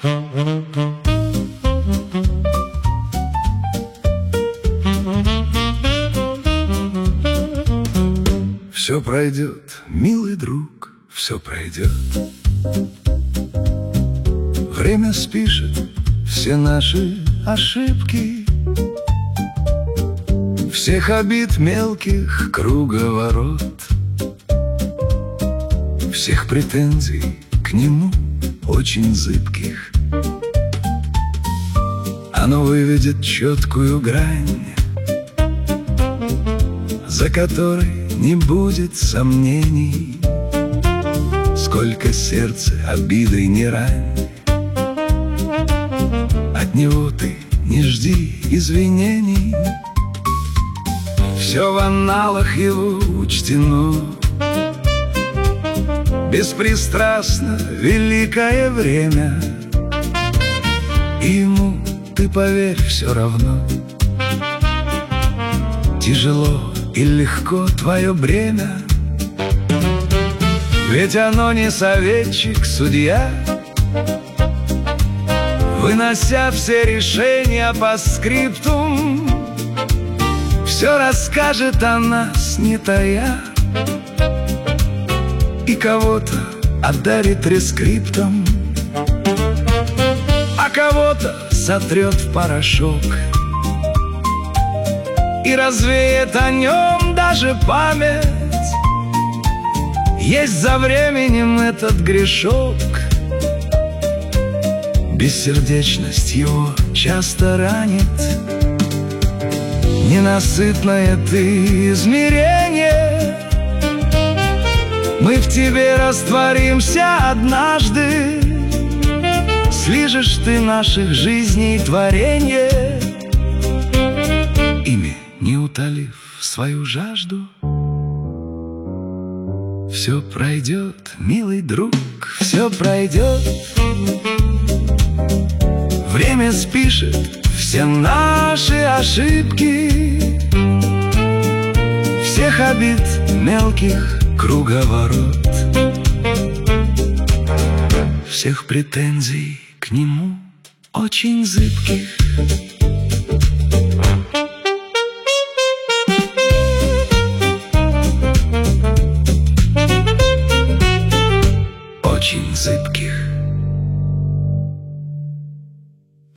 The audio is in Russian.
Все пройдет, милый друг, все пройдет. Время спишет все наши ошибки, всех обид мелких круговорот, всех претензий к нему очень зыбких. Оно выведет четкую грань, за которой не будет сомнений, сколько сердце обидой не рань. От него ты не жди извинений, все в анналах его учтено. Беспристрастно великое время, и ему, ты поверь, все равно. Тяжело и легко твое бремя, ведь оно не советчик, судья, вынося все решения по скриптум, все расскажет о нас не тая, и кого-то одарит рескриптом, а кого-то сотрет в порошок и развеет о нем даже память. Есть за временем этот грешок, бессердечность его часто ранит. Ненасытное ты измерение, мы в тебе растворимся однажды. Слижешь ты наших жизней творенье, ими не утолив свою жажду. Все пройдет, милый друг, все пройдет. Время спишет все наши ошибки, всех обид мелких круговорот, всех претензий к нему очень зыбких.